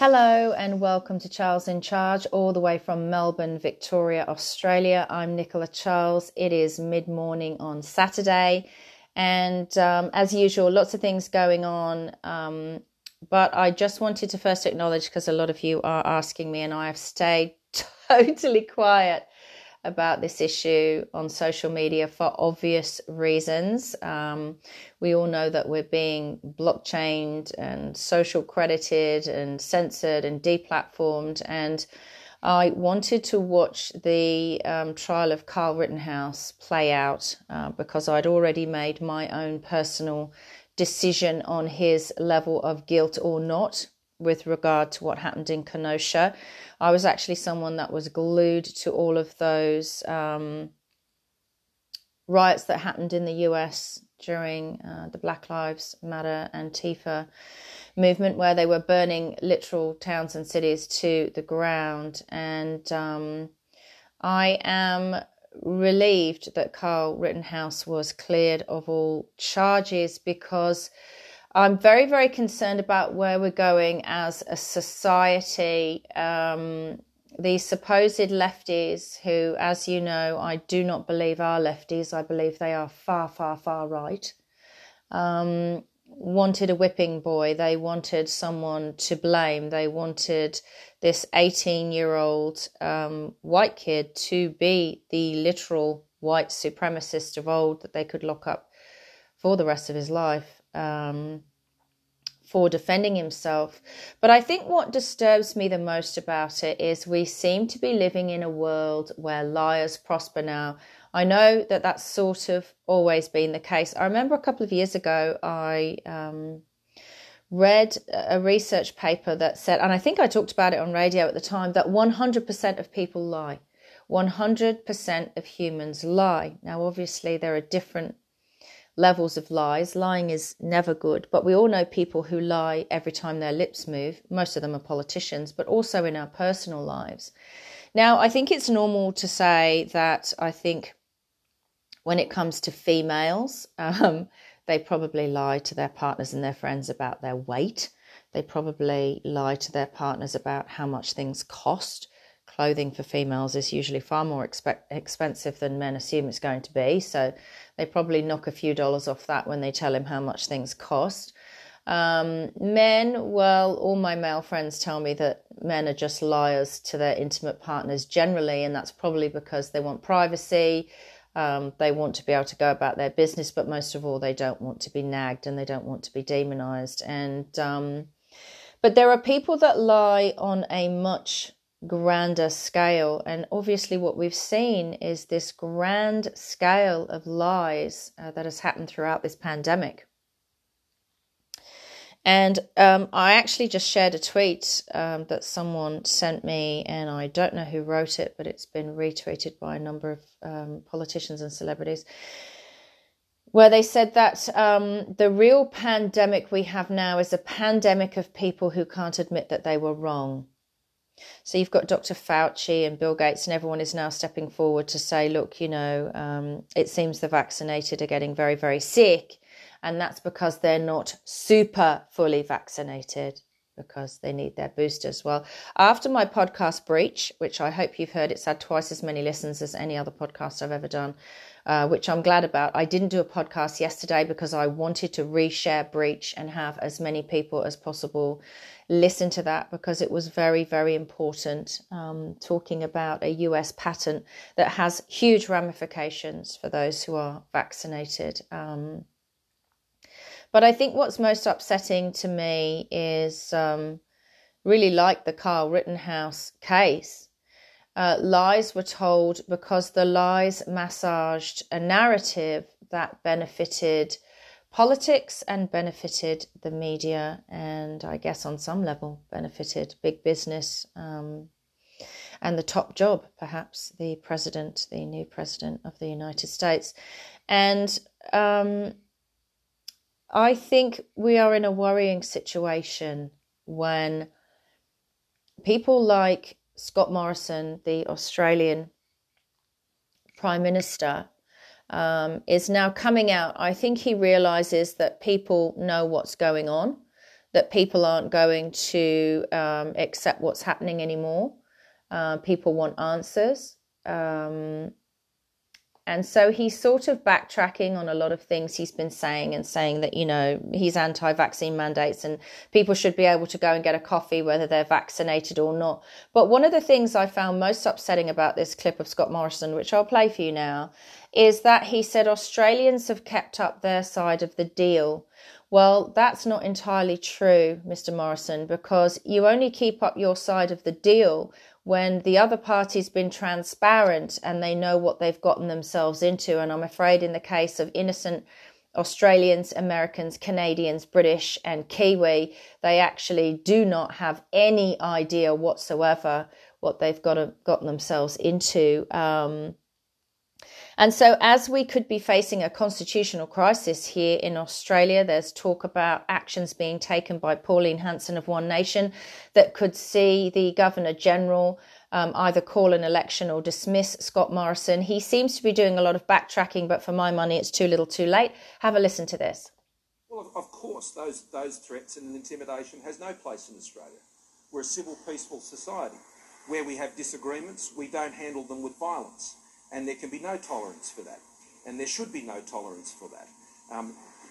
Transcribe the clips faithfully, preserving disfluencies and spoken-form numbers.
Hello and welcome to Charles in Charge, all the way from Melbourne, Victoria, Australia. I'm Nicola Charles. It is mid-morning on Saturday, and um, as usual, lots of things going on. Um, but I just wanted to first acknowledge, because a lot of you are asking me, and I have stayed totally quiet about this issue on social media for obvious reasons. Um, we all know that we're being blockchained and social credited and censored and deplatformed. And I wanted to watch the um, trial of Kyle Rittenhouse play out uh, because I'd already made my own personal decision on his level of guilt or not with regard to what happened in Kenosha. I was actually someone that was glued to all of those um, riots that happened in the U S during uh, the Black Lives Matter Antifa movement, where they were burning literal towns and cities to the ground. And um, I am relieved that Kyle Rittenhouse was cleared of all charges, because I'm very, very concerned about where we're going as a society. Um, these supposed lefties who, as you know, I do not believe are lefties. I believe they are far, far, far right. Um, wanted a whipping boy. They wanted someone to blame. They wanted this eighteen-year-old um, white kid to be the literal white supremacist of old that they could lock up for the rest of his life. Um, for defending himself. But I think what disturbs me the most about it is we seem to be living in a world where liars prosper now. I know that that's sort of always been the case. I remember a couple of years ago, I um, read a research paper that said, and I think I talked about it on radio at the time, that one hundred percent of people lie. one hundred percent of humans lie. Now, obviously, there are different levels of lies. Lying is never good, but we all know people who lie every time their lips move. Most of them are politicians, but also in our personal lives. Now, I think it's normal to say that I think when it comes to females, um, they probably lie to their partners and their friends about their weight. They probably lie to their partners about how much things cost. Clothing for females is usually far more expe- expensive than men assume it's going to be. So they probably knock a few dollars off that when they tell him how much things cost. Um, men, well, all my male friends tell me that men are just liars to their intimate partners generally, and that's probably because they want privacy. Um, they want to be able to go about their business, but most of all, they don't want to be nagged and they don't want to be demonized. And um, but there are people that lie on a much grander scale, and obviously what we've seen is this grand scale of lies uh, that has happened throughout this pandemic. And um, I actually just shared a tweet um, that someone sent me, and I don't know who wrote it, but it's been retweeted by a number of um, politicians and celebrities, where they said that um, the real pandemic we have now is a pandemic of people who can't admit that they were wrong. So you've got Doctor Fauci and Bill Gates, and everyone is now stepping forward to say, look, you know, um, it seems the vaccinated are getting very, very sick. And that's because they're not super fully vaccinated, because they need their boosters. Well, after my podcast Breach, which I hope you've heard, it's had twice as many listens as any other podcast I've ever done, uh, which I'm glad about. I didn't do a podcast yesterday because I wanted to reshare Breach and have as many people as possible listen to that, because it was very, very important, um, talking about a U S patent that has huge ramifications for those who are vaccinated. Um, but I think what's most upsetting to me is um, really like the Kyle Rittenhouse case. Uh, lies were told because the lies massaged a narrative that benefited politics and benefited the media, and I guess on some level benefited big business um, and the top job, perhaps the president, the new president of the United States. And um, I think we are in a worrying situation when people like Scott Morrison, the Australian Prime Minister, um, is now coming out. I think he realizes that people know what's going on, that people aren't going to um, accept what's happening anymore. Uh, people want answers. Um, and so he's sort of backtracking on a lot of things he's been saying and saying that, you know, he's anti-vaccine mandates and people should be able to go and get a coffee whether they're vaccinated or not. But one of the things I found most upsetting about this clip of Scott Morrison, which I'll play for you now, is that he said Australians have kept up their side of the deal. Well, that's not entirely true, Mister Morrison, because you only keep up your side of the deal when the other party's been transparent and they know what they've gotten themselves into. And I'm afraid in the case of innocent Australians, Americans, Canadians, British and Kiwi, they actually do not have any idea whatsoever what they've got to, gotten themselves into. Um, And so as we could be facing a constitutional crisis here in Australia, there's talk about actions being taken by Pauline Hanson of One Nation that could see the Governor General um, either call an election or dismiss Scott Morrison. He seems to be doing a lot of backtracking, but for my money, it's too little too late. Have a listen to this. Well, of course, those, those threats and intimidation has no place in Australia. We're a civil, peaceful society. Where we have disagreements, we don't handle them with violence. And there can be no tolerance for that. And there should be no tolerance for that. Um,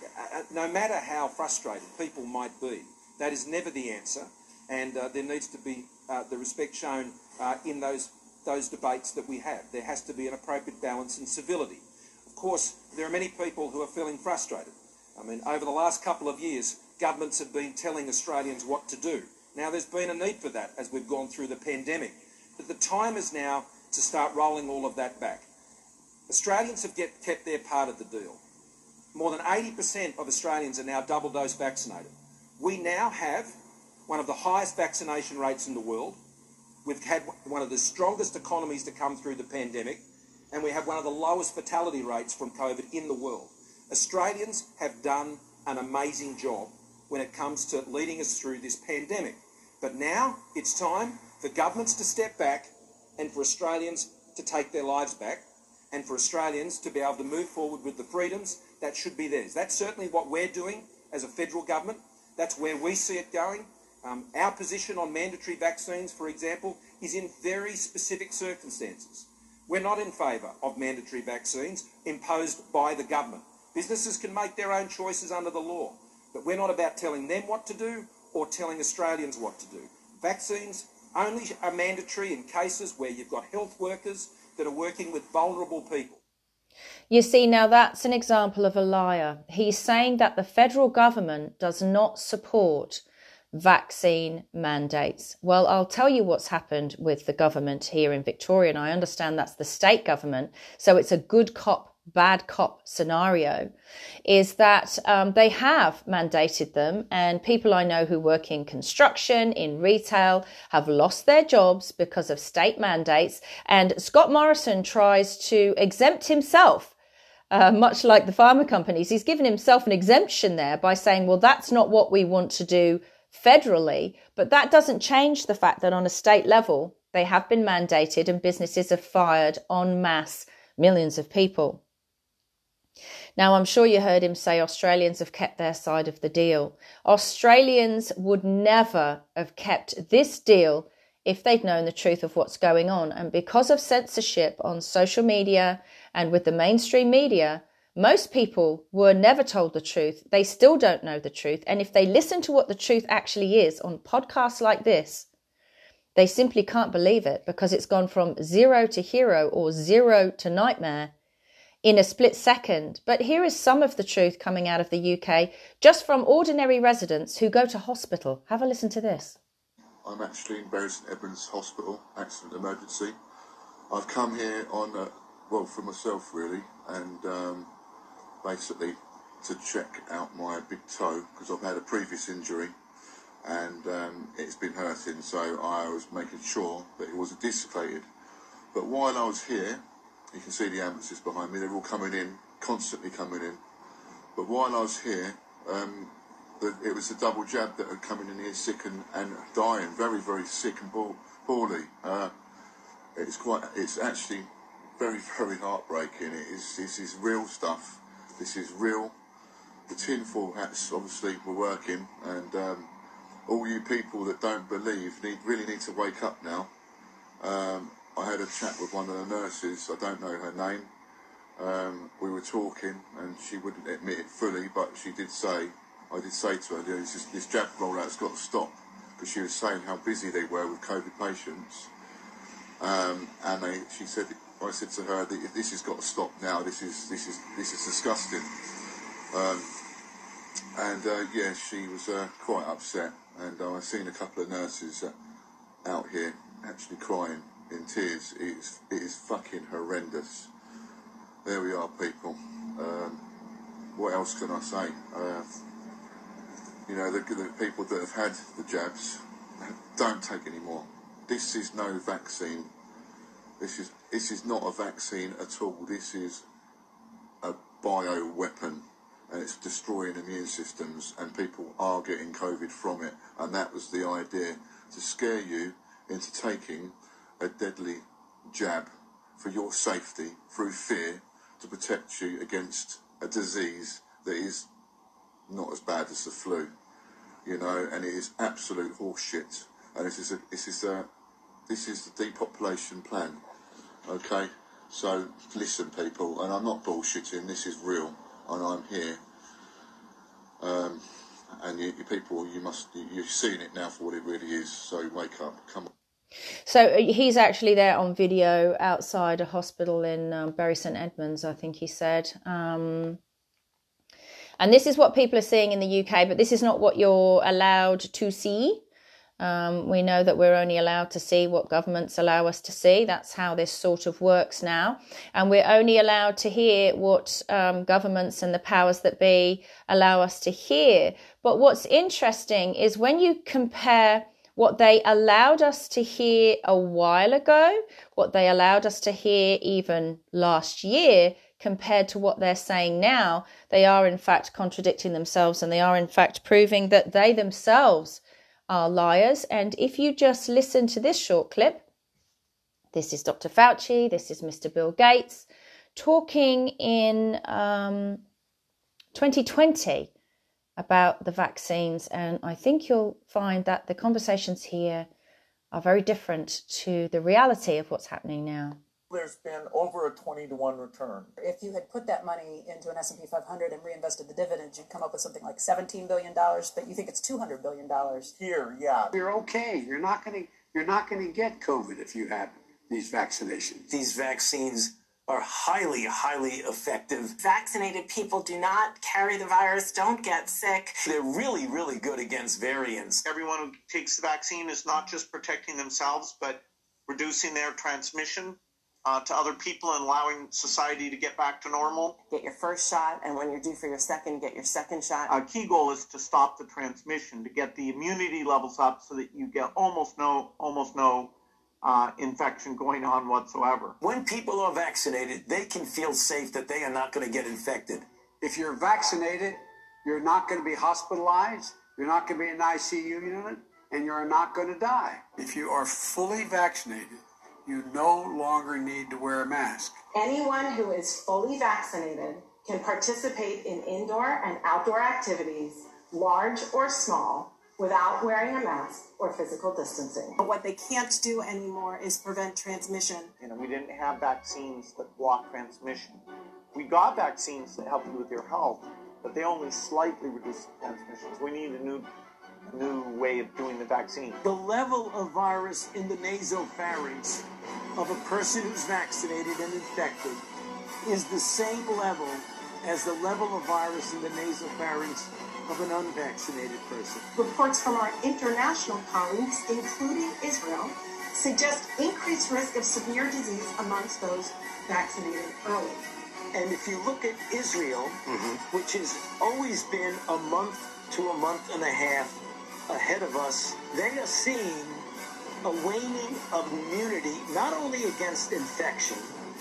no matter how frustrated people might be, that is never the answer. And uh, there needs to be uh, the respect shown uh, in those, those debates that we have. There has to be an appropriate balance and civility. Of course, there are many people who are feeling frustrated. I mean, over the last couple of years, governments have been telling Australians what to do. Now, there's been a need for that as we've gone through the pandemic. But the time is now to start rolling all of that back. Australians have get, kept their part of the deal. More than eighty percent of Australians are now double dose vaccinated. We now have one of the highest vaccination rates in the world. We've had one of the strongest economies to come through the pandemic, and we have one of the lowest fatality rates from COVID in the world. Australians have done an amazing job when it comes to leading us through this pandemic. But now it's time for governments to step back and for Australians to take their lives back and for Australians to be able to move forward with the freedoms that should be theirs. That's certainly what we're doing as a federal government. That's where we see it going. Um, our position on mandatory vaccines, for example, is in very specific circumstances. We're not in favour of mandatory vaccines imposed by the government. Businesses can make their own choices under the law, but we're not about telling them what to do or telling Australians what to do. Vaccines only are mandatory in cases where you've got health workers that are working with vulnerable people. You see, now that's an example of a liar. He's saying that the federal government does not support vaccine mandates. Well, I'll tell you what's happened with the government here in Victoria, and I understand that's the state government, so it's a good cop, bad cop scenario, is that um, they have mandated them, and people I know who work in construction, in retail, have lost their jobs because of state mandates. And Scott Morrison tries to exempt himself, uh, much like the pharma companies. He's given himself an exemption there by saying, well, that's not what we want to do federally. But that doesn't change the fact that on a state level, they have been mandated and businesses have fired en masse millions of people. Now, I'm sure you heard him say Australians have kept their side of the deal. Australians would never have kept this deal if they'd known the truth of what's going on. And because of censorship on social media and with the mainstream media, most people were never told the truth. They still don't know the truth. And if they listen to what the truth actually is on podcasts like this, they simply can't believe it because it's gone from zero to hero or zero to nightmare in a split second. But here is some of the truth coming out of the U K, just from ordinary residents who go to hospital. Have a listen to this. I'm actually in Bury St Edmunds Hospital, accident emergency. I've come here on, uh, well, for myself really, and um, basically to check out my big toe, because I've had a previous injury and um, it's been hurting, so I was making sure that it wasn't dislocated. But while I was here, you can see the ambulances behind me, they're all coming in, constantly coming in. But while I was here, um, the, it was the double jab that had come in here sick and, and dying, very, very sick and poorly. Uh, it's quite, it's actually very, very heartbreaking. It is, this is real stuff. This is real. The tinfoil hats obviously were working, and um, all you people that don't believe need, really need to wake up now. Um, I had a chat with one of the nurses, I don't know her name. Um, we were talking and she wouldn't admit it fully, but she did say, I did say to her, this, this jab rollout's got to stop, because she was saying how busy they were with COVID patients. Um, and they, she said, I said to her, that this has got to stop now. This is this is this is disgusting. Um, and uh, yeah, she was uh, quite upset. And uh, I've seen a couple of nurses uh, out here actually crying in tears. It is it is fucking horrendous. There we are, people. Um, what else can I say? Uh, you know, the, the people that have had the jabs don't take any more. This is no vaccine. This is this is not a vaccine at all. This is a bioweapon, and it's destroying immune systems, and people are getting COVID from it. And that was the idea, to scare you into taking a deadly jab for your safety through fear, to protect you against a disease that is not as bad as the flu, you know, and it is absolute horseshit. And this is a this is a this is the depopulation plan. Okay, so listen, people, and I'm not bullshitting. This is real, and I'm here. Um, and you, you people, you must you, you've seen it now for what it really is. So wake up, come on. So he's actually there on video outside a hospital in um, Bury St Edmunds, I think he said. Um, and this is what people are seeing in the U K, but this is not what you're allowed to see. Um, we know that we're only allowed to see what governments allow us to see. That's how this sort of works now. And we're only allowed to hear what um, governments and the powers that be allow us to hear. But what's interesting is when you compare what they allowed us to hear a while ago, what they allowed us to hear even last year, compared to what they're saying now, they are in fact contradicting themselves, and they are in fact proving that they themselves are liars. And if you just listen to this short clip, this is Doctor Fauci, this is Mister Bill Gates talking in um, twenty twenty about the vaccines, and I think you'll find that the conversations here are very different to the reality of what's happening now. There's been over a twenty to one return. If you had put that money into an S and P five hundred and reinvested the dividends, you'd come up with something like seventeen billion dollars, but you think it's two hundred billion dollars. Here, yeah. You're okay. You're not going to you're not going to get COVID if you have these vaccinations. These vaccines are highly, highly effective. Vaccinated people do not carry the virus, don't get sick. They're really, really good against variants. Everyone who takes the vaccine is not just protecting themselves, but reducing their transmission Uh, to other people and allowing society to get back to normal. Get your first shot, and when you're due for your second, get your second shot. Our key goal is to stop the transmission, to get the immunity levels up so that you get almost no, almost no uh, infection going on whatsoever. When people are vaccinated, they can feel safe that they are not going to get infected. If you're vaccinated, you're not going to be hospitalized, you're not going to be in an I C U unit, and you're not going to die. If you are fully vaccinated, you no longer need to wear a mask. Anyone who is fully vaccinated can participate in indoor and outdoor activities, large or small, without wearing a mask or physical distancing. But what they can't do anymore is prevent transmission. You know, we didn't have vaccines that block transmission. We got vaccines that help you with your health, but they only slightly reduce transmissions. We need a new new way of doing the vaccine. The level of virus in the nasopharynx of a person who's vaccinated and infected is the same level as the level of virus in the nasopharynx of an unvaccinated person. Reports from our international colleagues, including Israel, suggest increased risk of severe disease amongst those vaccinated early. And if you look at Israel, mm-hmm. which has always been a month to a month and a half ahead of us, they are seeing a waning of immunity, not only against infection,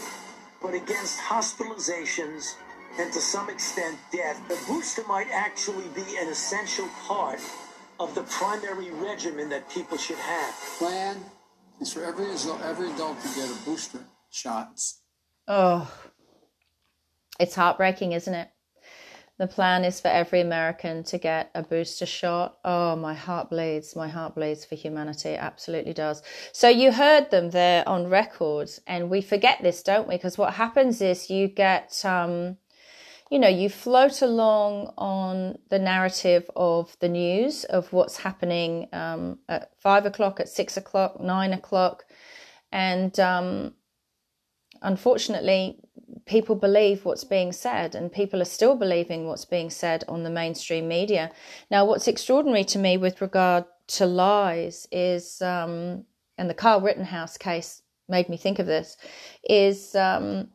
but against hospitalizations and to some extent death. The booster might actually be an essential part of the primary regimen that people should have. Plan is for every, every adult to get a booster shot. Oh, it's heartbreaking, isn't it? The plan is for every American to get a booster shot. Oh, my heart bleeds. My heart bleeds for humanity. It absolutely does. So you heard them there on record, and we forget this, don't we? Because what happens is you get, um, you know, you float along on the narrative of the news, of what's happening um, at five o'clock, at six o'clock, nine o'clock. And um, unfortunately, people believe what's being said, and people are still believing what's being said on the mainstream media. Now, what's extraordinary to me with regard to lies is, um, and the Kyle Rittenhouse case made me think of this, is um,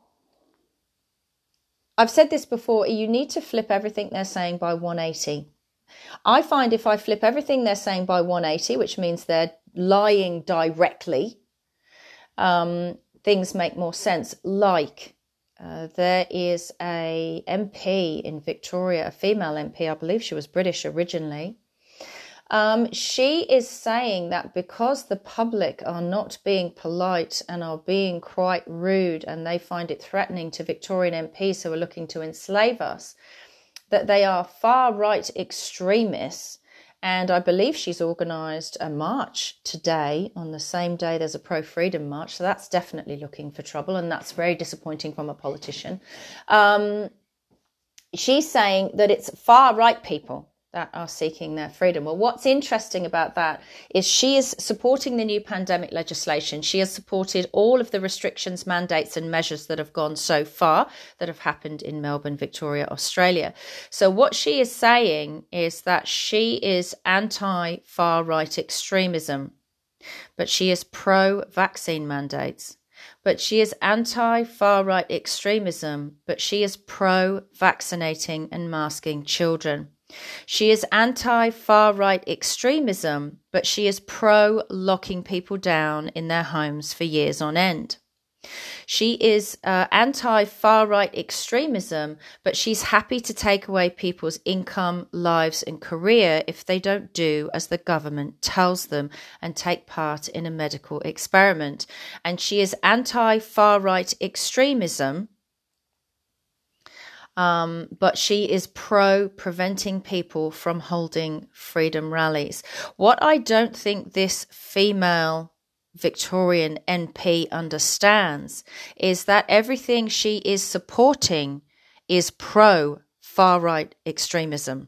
I've said this before, you need to flip everything they're saying by one eighty. I find if I flip everything they're saying by one eighty, which means they're lying directly, um, things make more sense. Like, Uh, there is a M P in Victoria, a female M P, I believe she was British originally. Um, she is saying that because the public are not being polite and are being quite rude, and they find it threatening to Victorian M Ps who are looking to enslave us, that they are far-right extremists. And I believe she's organised a march today, on the same day there's a pro-freedom march. So that's definitely looking for trouble, and that's very disappointing from a politician. Um, she's saying that it's far-right people that are seeking their freedom. Well, what's interesting about that is she is supporting the new pandemic legislation. She has supported all of the restrictions, mandates and measures that have gone so far, that have happened in Melbourne, Victoria, Australia. So what she is saying is that she is anti-far-right extremism, but she is pro-vaccine mandates. But she is anti-far-right extremism, but she is pro-vaccinating and masking children. She is anti-far-right extremism, but she is pro-locking people down in their homes for years on end. She is uh, anti-far-right extremism, but she's happy to take away people's income, lives and career if they don't do as the government tells them and take part in a medical experiment. And she is anti-far-right extremism, Um, but she is pro preventing people from holding freedom rallies. What I don't think this female Victorian M P understands is that everything she is supporting is pro far-right extremism.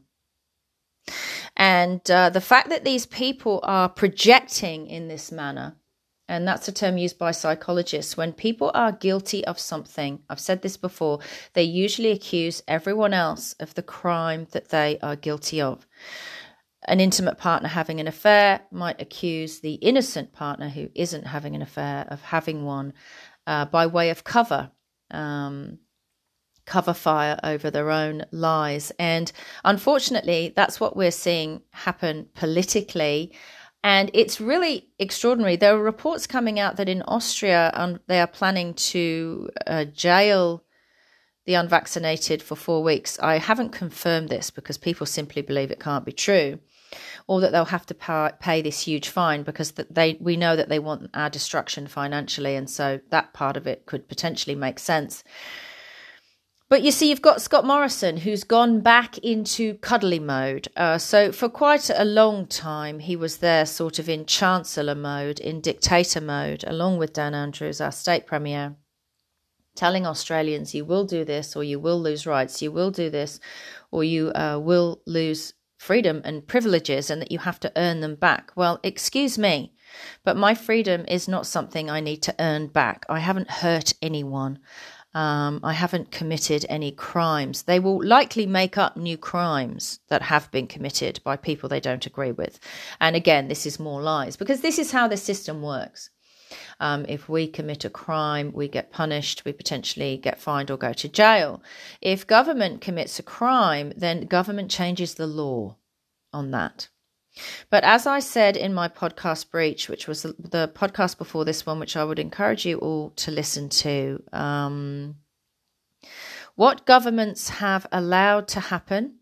And uh, the fact that these people are projecting in this manner, and that's a term used by psychologists, when people are guilty of something, I've said this before, they usually accuse everyone else of the crime that they are guilty of. An intimate partner having an affair might accuse the innocent partner who isn't having an affair of having one uh, by way of cover, um, cover fire over their own lies. And unfortunately, that's what we're seeing happen politically. And it's really extraordinary. There are reports coming out that in Austria, um, they are planning to uh, jail the unvaccinated for four weeks. I haven't confirmed this because people simply believe it can't be true, or that they'll have to pay, pay this huge fine because they we know that they want our destruction financially, and so that part of it could potentially make sense. But you see, you've got Scott Morrison, who's gone back into cuddly mode. Uh, so for quite a long time, he was there sort of in chancellor mode, in dictator mode, along with Dan Andrews, our state premier, telling Australians, you will do this or you will lose rights, you will do this or you uh, will lose freedom and privileges, and that you have to earn them back. Well, excuse me, but my freedom is not something I need to earn back. I haven't hurt anyone. Um, I haven't committed any crimes. They will likely make up new crimes that have been committed by people they don't agree with. And again, this is more lies, because this is how the system works. Um, if we commit a crime, we get punished, we potentially get fined or go to jail. If government commits a crime, then government changes the law on that. But as I said in my podcast Breach, which was the, the podcast before this one, which I would encourage you all to listen to, um, what governments have allowed to happen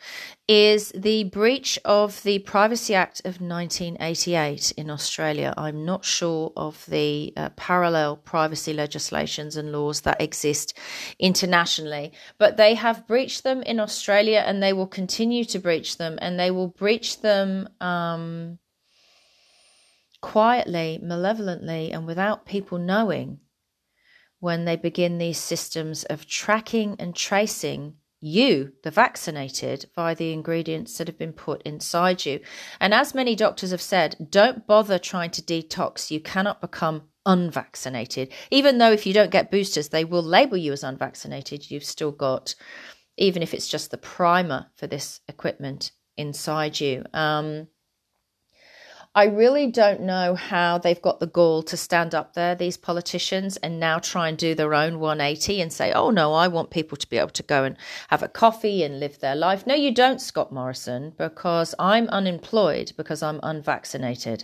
is the breach of the Privacy Act of nineteen eighty-eight in Australia. I'm not sure of the uh, parallel privacy legislations and laws that exist internationally, but they have breached them in Australia, and they will continue to breach them, and they will breach them um, quietly, malevolently, and without people knowing, when they begin these systems of tracking and tracing you, the vaccinated, via the ingredients that have been put inside you. And as many doctors have said, don't bother trying to detox. You cannot become unvaccinated. Even though if you don't get boosters, they will label you as unvaccinated. You've still got, even if it's just the primer for this equipment inside you. Um, I really don't know how they've got the gall to stand up there, these politicians, and now try and do their own one eighty and say, oh, no, I want people to be able to go and have a coffee and live their life. No, you don't, Scott Morrison, because I'm unemployed because I'm unvaccinated.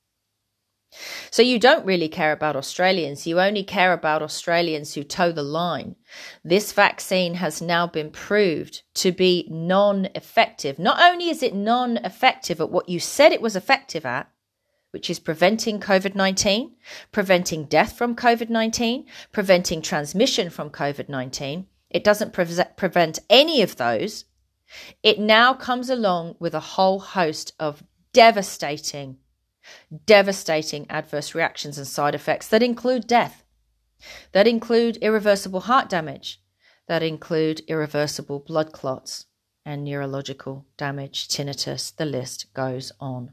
So you don't really care about Australians. You only care about Australians who toe the line. This vaccine has now been proved to be non-effective. Not only is it non-effective at what you said it was effective at, which is preventing COVID nineteen, preventing death from COVID nineteen, preventing transmission from COVID nineteen. It doesn't pre- prevent any of those. It now comes along with a whole host of devastating devastating adverse reactions and side effects that include death, that include irreversible heart damage, that include irreversible blood clots and neurological damage, tinnitus, the list goes on.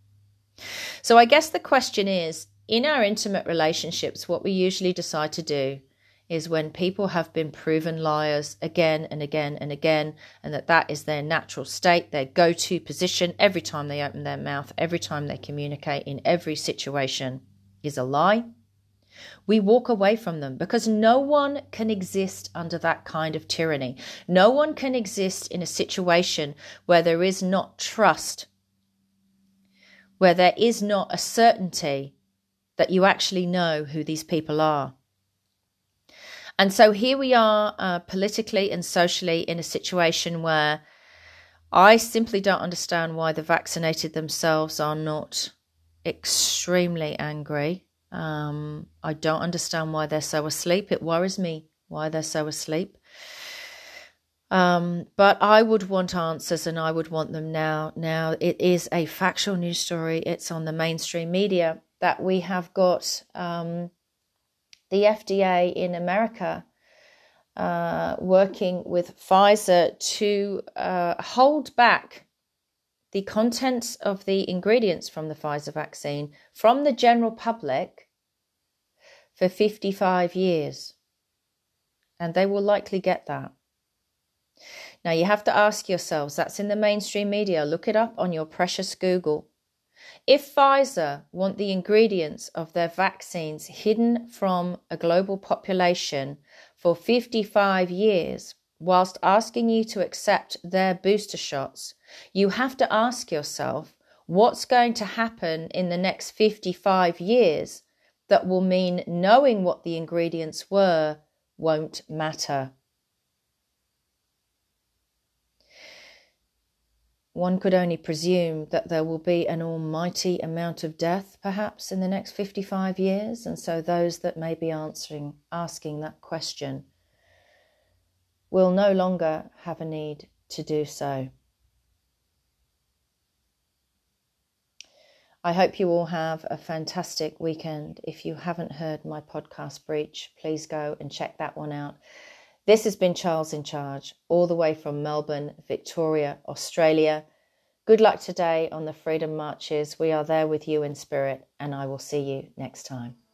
So I guess the question is, in our intimate relationships, what we usually decide to do is when people have been proven liars again and again and again, and that that is their natural state, their go-to position every time they open their mouth, every time they communicate in every situation is a lie, we walk away from them, because no one can exist under that kind of tyranny. No one can exist in a situation where there is not trust, where there is not a certainty that you actually know who these people are. And so here we are uh, politically and socially in a situation where I simply don't understand why the vaccinated themselves are not extremely angry. Um, I don't understand why they're so asleep. It worries me why they're so asleep. Um, but I would want answers, and I would want them now. Now, it is a factual news story. It's on the mainstream media that we have got um, the F D A in America uh, working with Pfizer to uh, hold back the contents of the ingredients from the Pfizer vaccine from the general public for fifty-five years. And they will likely get that. Now, you have to ask yourselves, that's in the mainstream media, look it up on your precious Google. If Pfizer want the ingredients of their vaccines hidden from a global population for fifty-five years, whilst asking you to accept their booster shots, you have to ask yourself what's going to happen in the next fifty-five years that will mean knowing what the ingredients were won't matter. One could only presume that there will be an almighty amount of death, perhaps, in the next fifty-five years, and so those that may be answering, asking that question will no longer have a need to do so. I hope you all have a fantastic weekend. If you haven't heard my podcast Breach, please go and check that one out. This has been Charles in Charge, all the way from Melbourne, Victoria, Australia. Good luck today on the Freedom Marches. We are there with you in spirit, and I will see you next time.